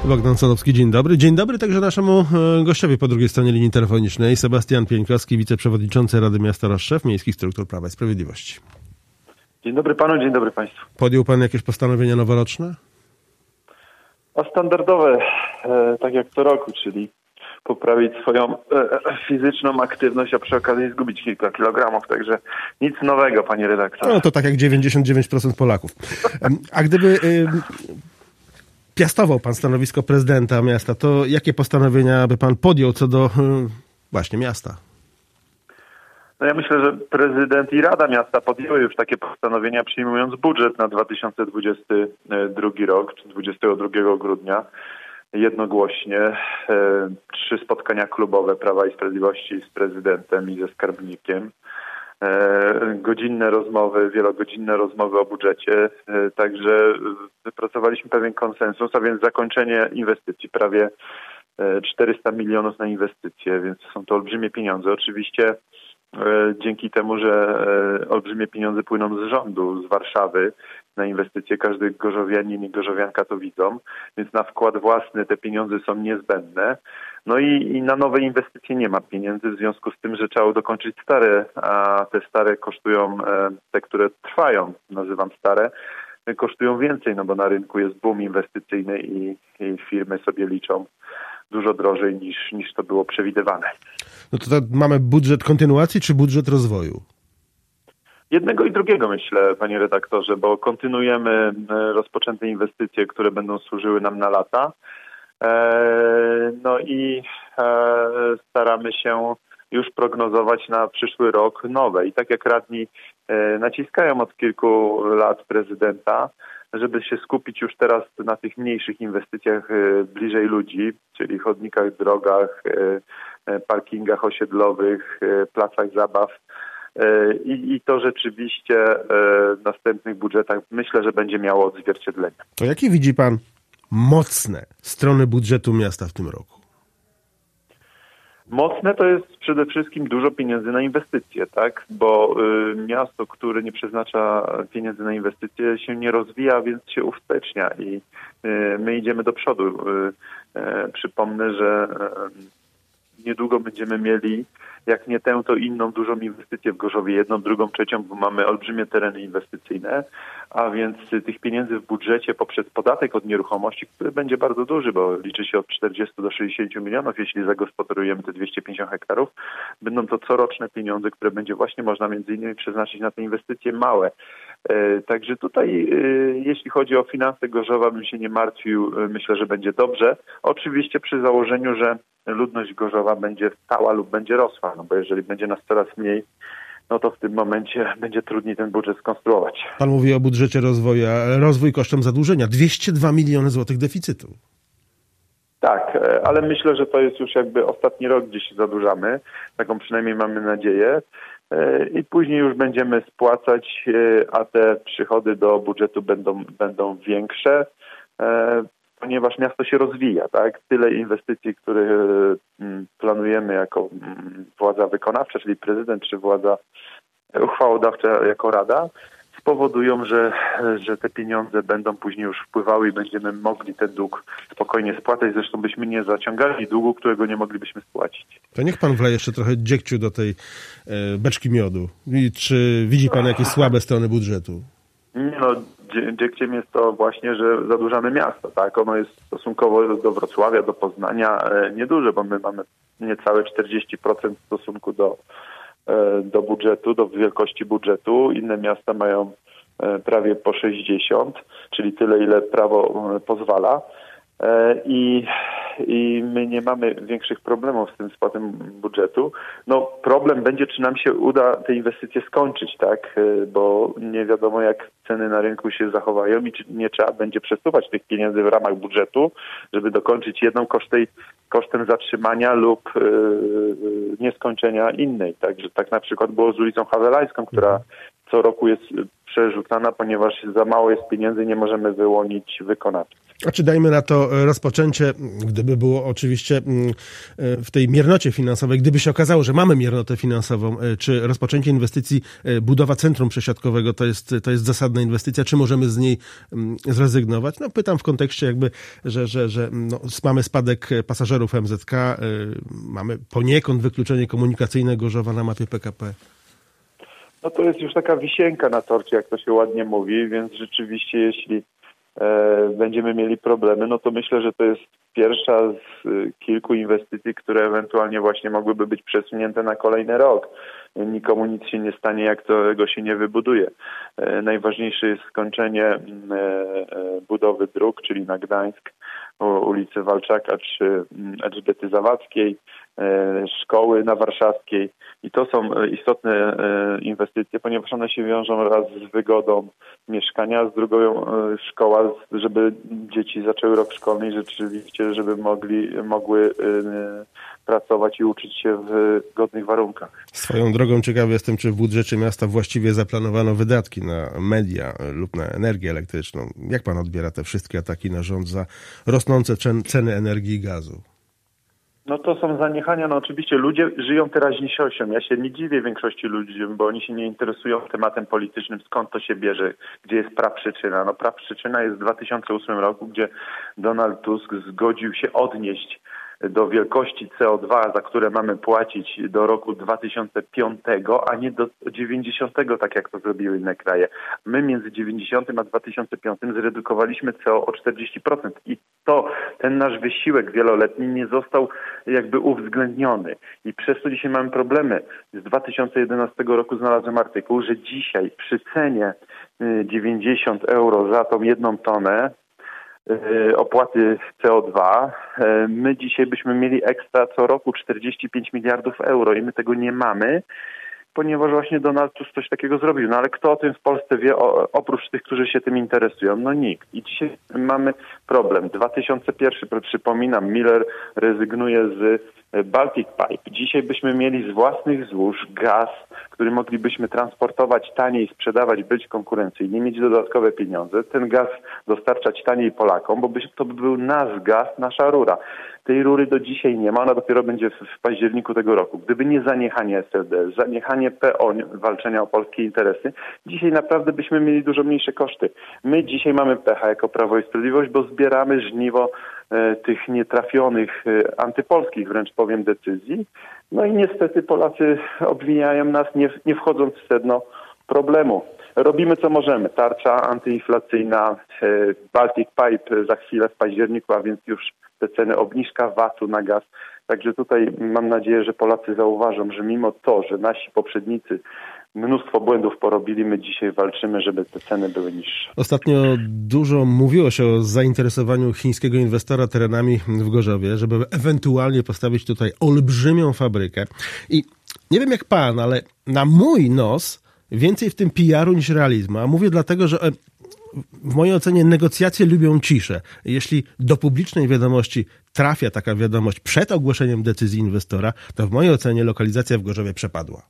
Bogdan Sadowski, dzień dobry. Dzień dobry także naszemu gościowi po drugiej stronie linii telefonicznej. Sebastian Pieńkowski, wiceprzewodniczący Rady Miasta Rozstrzew, Miejskich Struktur Prawa i Sprawiedliwości. Dzień dobry panu, dzień dobry państwu. Podjął pan jakieś postanowienia noworoczne? A standardowe, tak jak co roku, czyli poprawić swoją fizyczną aktywność, a przy okazji zgubić kilka kilogramów. Także nic nowego, panie redaktorze. No to tak jak 99% Polaków. A gdyby piastował pan stanowisko prezydenta miasta, to jakie postanowienia by pan podjął co do właśnie miasta? No ja myślę, że prezydent i Rada Miasta podjęły już takie postanowienia, przyjmując budżet na 2022 rok, czy 22 grudnia. Jednogłośnie 3 spotkania klubowe Prawa i Sprawiedliwości z prezydentem i ze skarbnikiem. Wielogodzinne rozmowy o budżecie. Także wypracowaliśmy pewien konsensus, a więc zakończenie inwestycji. Prawie 400 milionów na inwestycje, więc są to olbrzymie pieniądze. Oczywiście dzięki temu, że olbrzymie pieniądze płyną z rządu, z Warszawy na inwestycje, każdy gorzowianin i gorzowianka to widzą, więc na wkład własny te pieniądze są niezbędne. No i na nowe inwestycje nie ma pieniędzy w związku z tym, że trzeba dokończyć stare, a te stare kosztują, te, które trwają, nazywam stare, kosztują więcej, no bo na rynku jest boom inwestycyjny i firmy sobie liczą dużo drożej niż to było przewidywane. No to mamy budżet kontynuacji czy budżet rozwoju? Jednego i drugiego, myślę, panie redaktorze, bo kontynuujemy rozpoczęte inwestycje, które będą służyły nam na lata. No i staramy się już prognozować na przyszły rok nowe. I tak jak radni naciskają od kilku lat prezydenta, żeby się skupić już teraz na tych mniejszych inwestycjach bliżej ludzi, czyli chodnikach, drogach, parkingach osiedlowych, placach zabaw. I to rzeczywiście w następnych budżetach myślę, że będzie miało odzwierciedlenie. To jakie widzi pan mocne strony budżetu miasta w tym roku? Mocne to jest przede wszystkim dużo pieniędzy na inwestycje, tak? Bo miasto, które nie przeznacza pieniędzy na inwestycje, się nie rozwija, więc się uwstecznia i my idziemy do przodu. Przypomnę, że niedługo będziemy mieli, jak nie tę, to inną dużą inwestycję w Gorzowie, 1., 2., 3., bo mamy olbrzymie tereny inwestycyjne, a więc tych pieniędzy w budżecie poprzez podatek od nieruchomości, który będzie bardzo duży, bo liczy się od 40 do 60 milionów, jeśli zagospodarujemy te 250 hektarów, będą to coroczne pieniądze, które będzie właśnie można między innymi przeznaczyć na te inwestycje małe. Także tutaj, jeśli chodzi o finanse Gorzowa, bym się nie martwił, myślę, że będzie dobrze. Oczywiście przy założeniu, że ludność Gorzowa będzie stała lub będzie rosła, no bo jeżeli będzie nas coraz mniej, no to w tym momencie będzie trudniej ten budżet skonstruować. Pan mówi o budżecie rozwoju, ale rozwój kosztem zadłużenia. 202 miliony złotych deficytu. Tak, ale myślę, że to jest już jakby ostatni rok, gdzie się zadłużamy. Taką przynajmniej mamy nadzieję. I później już będziemy spłacać, a te przychody do budżetu będą większe, ponieważ miasto się rozwija, tak? Tyle inwestycji, które planujemy jako władza wykonawcza, czyli prezydent, czy władza uchwałodawcza jako rada, spowodują, że te pieniądze będą później już wpływały i będziemy mogli ten dług spokojnie spłacać. Zresztą byśmy nie zaciągali długu, którego nie moglibyśmy spłacić. To niech pan wleje jeszcze trochę dziegciu do tej beczki miodu. I czy widzi pan jakieś słabe strony budżetu? Nie, no, dziegciem jest to właśnie, że zadłużamy miasto, tak? Ono jest stosunkowo do Wrocławia, do Poznania nieduże, bo my mamy niecałe 40% w stosunku do budżetu, do wielkości budżetu. Inne miasta mają prawie po 60, czyli tyle, ile prawo pozwala. I my nie mamy większych problemów z tym spłatem budżetu. No problem będzie, czy nam się uda te inwestycje skończyć, tak? Bo nie wiadomo, jak ceny na rynku się zachowają i czy nie trzeba będzie przesuwać tych pieniędzy w ramach budżetu, żeby dokończyć jedną kosztem zatrzymania lub nieskończenia innej. Także tak na przykład było z ulicą Hawelańską, która co roku jest przerzucana, ponieważ za mało jest pieniędzy, nie możemy wyłonić wykonawcy. A czy dajmy na to rozpoczęcie, gdyby było oczywiście w tej miernocie finansowej, gdyby się okazało, że mamy miernotę finansową, czy rozpoczęcie inwestycji, budowa centrum przesiadkowego to jest zasadna inwestycja, czy możemy z niej zrezygnować? No pytam w kontekście jakby, że mamy spadek pasażerów MZK, mamy poniekąd wykluczenie komunikacyjne Gorzowa na mapie PKP. No to jest już taka wisienka na torcie, jak to się ładnie mówi, więc rzeczywiście jeśli będziemy mieli problemy, no to myślę, że to jest pierwsza z kilku inwestycji, które ewentualnie właśnie mogłyby być przesunięte na kolejny rok. Nikomu nic się nie stanie, jak tego się nie wybuduje. Najważniejsze jest skończenie budowy dróg, czyli na Gdańsk, ulicy Walczaka czy Elżbiety Zawadzkiej, szkoły na Warszawskiej. I to są istotne inwestycje, ponieważ one się wiążą raz z wygodą mieszkania, a z drugą szkoła, żeby dzieci zaczęły rok szkolny i rzeczywiście, żeby mogły pracować i uczyć się w godnych warunkach. Swoją drogą ciekawy jestem, czy w budżecie miasta właściwie zaplanowano wydatki na media lub na energię elektryczną. Jak pan odbiera te wszystkie ataki na rząd za rosnące ceny energii i gazu? No to są zaniechania, no oczywiście ludzie żyją teraźniejszością. Ja się nie dziwię większości ludzi, bo oni się nie interesują tematem politycznym, skąd to się bierze, gdzie jest praprzyczyna. No praprzyczyna jest w 2008 roku, gdzie Donald Tusk zgodził się odnieść do wielkości CO2, za które mamy płacić do roku 2005, a nie do 90, tak jak to zrobiły inne kraje. My między 90 a 2005 zredukowaliśmy CO o 40% i ten nasz wysiłek wieloletni nie został jakby uwzględniony. I przez to dzisiaj mamy problemy. Z 2011 roku znalazłem artykuł, że dzisiaj przy cenie 90 euro za tą jedną tonę opłaty CO2, my dzisiaj byśmy mieli ekstra co roku 45 miliardów euro i my tego nie mamy, ponieważ właśnie Donald Tusk coś takiego zrobił. No ale kto o tym w Polsce wie, oprócz tych, którzy się tym interesują? No nikt. I dzisiaj mamy problem. 2001, przypominam, Miller rezygnuje z Baltic Pipe. Dzisiaj byśmy mieli z własnych złóż gaz, który moglibyśmy transportować taniej, sprzedawać, być konkurencyjni, mieć dodatkowe pieniądze, ten gaz dostarczać taniej Polakom, bo to by był nasz gaz, nasza rura. Tej rury do dzisiaj nie ma, ona dopiero będzie w październiku tego roku. Gdyby nie zaniechanie SLD, zaniechanie PO, walczenia o polskie interesy, dzisiaj naprawdę byśmy mieli dużo mniejsze koszty. My dzisiaj mamy pecha jako Prawo i Sprawiedliwość, bo zbieramy żniwo tych nietrafionych, antypolskich wręcz powiem decyzji. No i niestety Polacy obwiniają nas, nie wchodząc w sedno problemu. Robimy co możemy. Tarcza antyinflacyjna, Baltic Pipe za chwilę w październiku, a więc już te ceny, obniżka VAT-u na gaz. Także tutaj mam nadzieję, że Polacy zauważą, że mimo to, że nasi poprzednicy mnóstwo błędów porobili, my dzisiaj walczymy, żeby te ceny były niższe. Ostatnio dużo mówiło się o zainteresowaniu chińskiego inwestora terenami w Gorzowie, żeby ewentualnie postawić tutaj olbrzymią fabrykę. I nie wiem jak pan, ale na mój nos więcej w tym PR-u niż realizmu. A mówię dlatego, że w mojej ocenie negocjacje lubią ciszę. Jeśli do publicznej wiadomości trafia taka wiadomość przed ogłoszeniem decyzji inwestora, to w mojej ocenie lokalizacja w Gorzowie przepadła.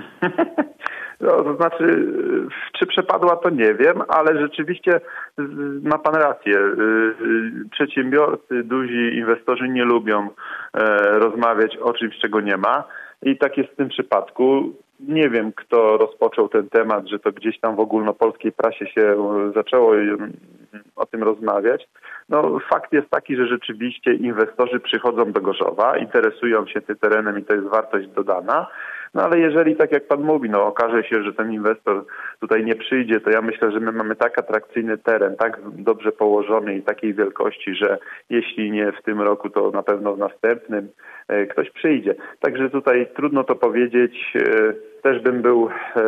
No, to znaczy, czy przepadła, to nie wiem, ale rzeczywiście ma pan rację. Przedsiębiorcy, duzi inwestorzy nie lubią rozmawiać o czymś, czego nie ma. I tak jest w tym przypadku. Nie wiem, kto rozpoczął ten temat, że to gdzieś tam w ogólnopolskiej prasie się zaczęło o tym rozmawiać. No, fakt jest taki, że rzeczywiście inwestorzy przychodzą do Gorzowa, interesują się tym terenem i to jest wartość dodana. No ale jeżeli, tak jak pan mówi, okaże się, że ten inwestor tutaj nie przyjdzie, to ja myślę, że my mamy tak atrakcyjny teren, tak dobrze położony i takiej wielkości, że jeśli nie w tym roku, to na pewno w następnym ktoś przyjdzie. Także tutaj trudno to powiedzieć. Też bym był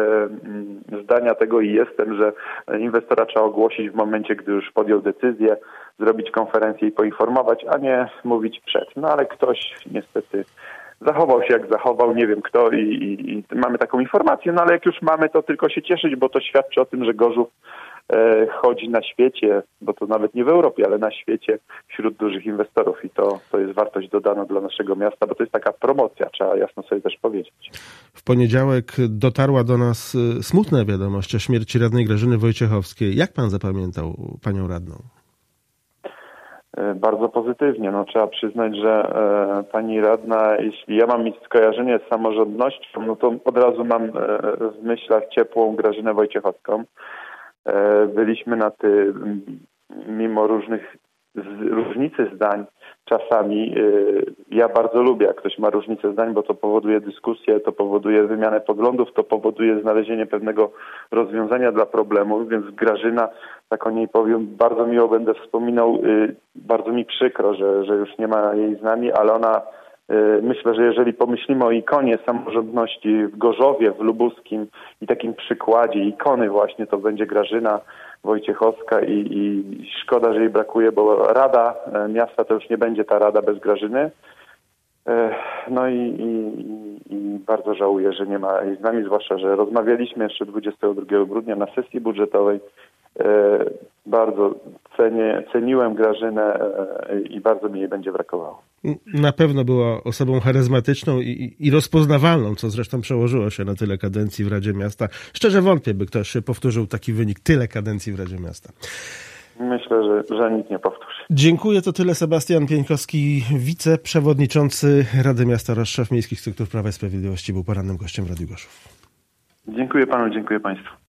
zdania tego i jestem, że inwestora trzeba ogłosić w momencie, gdy już podjął decyzję, zrobić konferencję i poinformować, a nie mówić przed. No ale ktoś niestety zachował się jak zachował, nie wiem kto i mamy taką informację, no ale jak już mamy, to tylko się cieszyć, bo to świadczy o tym, że Gorzów chodzi na świecie, bo to nawet nie w Europie, ale na świecie wśród dużych inwestorów i to jest wartość dodana dla naszego miasta, bo to jest taka promocja, trzeba jasno sobie też powiedzieć. W poniedziałek dotarła do nas smutna wiadomość o śmierci radnej Grażyny Wojciechowskiej. Jak pan zapamiętał panią radną? bardzo pozytywnie. No, trzeba przyznać, że pani radna, jeśli ja mam mieć skojarzenie z samorządnością, no to od razu mam w myślach ciepłą Grażynę Wojciechowską. Byliśmy na tym, mimo różnicy zdań czasami. Ja bardzo lubię, jak ktoś ma różnicę zdań, bo to powoduje dyskusję, to powoduje wymianę poglądów, to powoduje znalezienie pewnego rozwiązania dla problemu, więc Grażyna, tak o niej powiem, bardzo miło będę wspominał. Bardzo mi przykro, że już nie ma jej z nami, ale ona, myślę, że jeżeli pomyślimy o ikonie samorządności w Gorzowie, w Lubuskim i takim przykładzie ikony właśnie, to będzie Grażyna Wojciechowska i szkoda, że jej brakuje, bo Rada Miasta to już nie będzie ta Rada bez Grażyny. No i bardzo żałuję, że nie ma jej z nami, zwłaszcza, że rozmawialiśmy jeszcze 22 grudnia na sesji budżetowej. Bardzo ceniłem Grażynę i bardzo mi jej będzie brakowało. Na pewno była osobą charyzmatyczną i rozpoznawalną, co zresztą przełożyło się na tyle kadencji w Radzie Miasta. Szczerze wątpię, by ktoś powtórzył taki wynik, tyle kadencji w Radzie Miasta. Myślę, że nikt nie powtórzy. Dziękuję, to tyle. Sebastian Pieńkowski, wiceprzewodniczący Rady Miasta oraz szef Miejskich Struktur Prawa i Sprawiedliwości, był porannym gościem w Radiu Gorzów. Dziękuję panu, dziękuję państwu.